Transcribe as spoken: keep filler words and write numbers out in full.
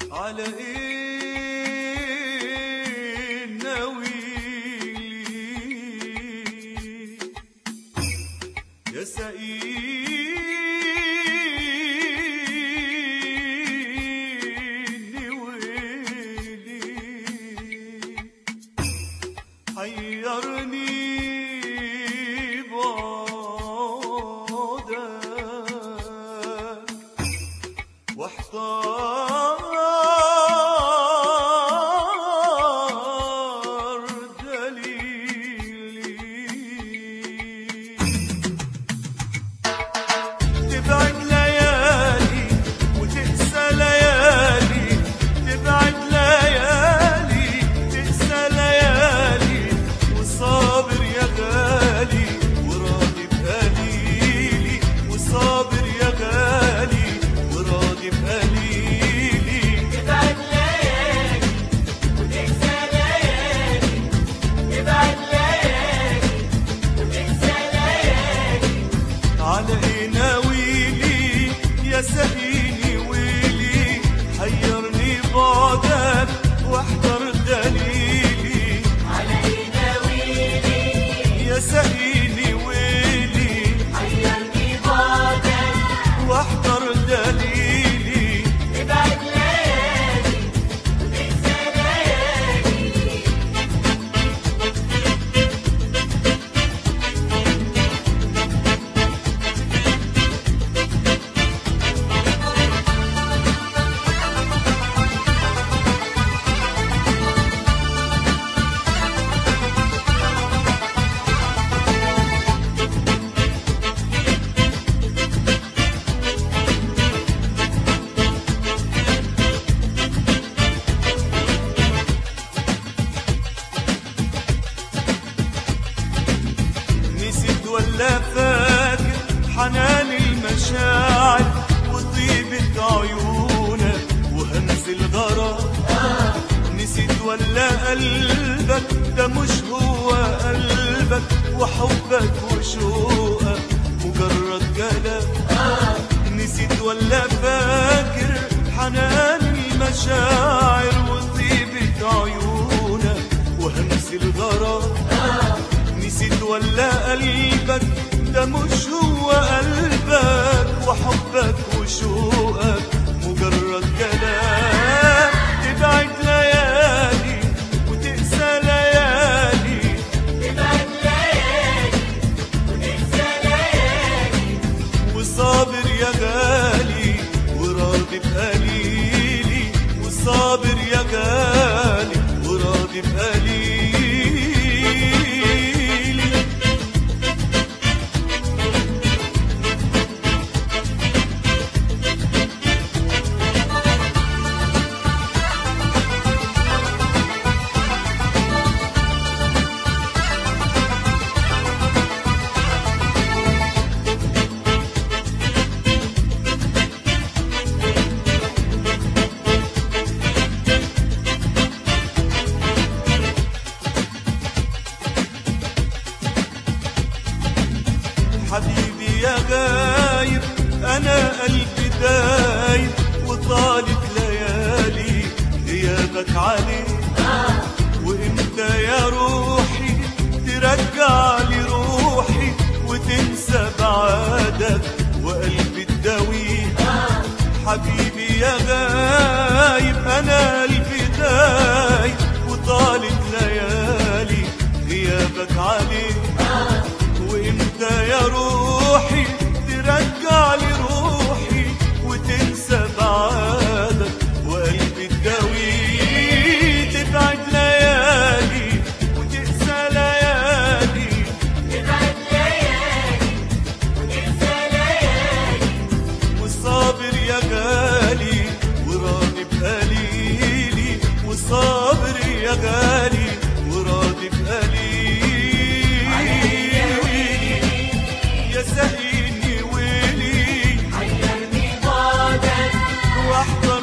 على ايه ناويلي يا سقيني ويلي حيرني بعدك واحتار دليلي تبعد ليالي وتقسى ليالي تبعد ليالي تقسى ليالي وصابر يا غالي وراضي بقليلي وصابر يا غالي وراضي بقليلي تبعد ليالي وتقسى ليالي تبعد ليالي وتقسى ليالي على ايه ناويلي يا سقيني ويلي حيرني بعدك واحضر دليلي على ايه ناويلي يا سقيني ويلي حيرني بعدك واحضر دليلي تبعد ليالي وتقسى ليالي نسيت ولا فاكر حنان المشاعر وطيبة عيونك وهمس الغرام نسيت ولا قلبك ده مش هو قلبك وحبك وشوقك مجرد كلام نسيت ولا فاكر حنان المشاعر وطيبة عيونك وهمس الغرام نسيت ولا قلبك ده مش هو قلبك وحبك وشوقك مجرد كلام تبعد ليالي وتقسى ليالي تبعد ليالي وتقسى ليالي وصابر يا غالي وراضي بقليلي وصابر يا غالي وراضي بقليلي حبيبي يا غايب انا قلبي دايب وطالت ليالي غيابك عليه وامتى يا روحي ترجع لي روحي وتنسى بعادك وقلبي الدوي حبيبي يا غايب انا قلبي دايب وطالت ليالي غيابك عليه وامتى يا روحي ترجع لي روحي وتنسى بعادك وقلبي الدوي تبعد ليالي وتقسى ليالي تبعد ليالي وتقسى ليالي والصابر يا غالي وراضي بقليلي والصابر يا غالي وراضي بقليلي يا سقيني ويلي حيرني بعدك واحضر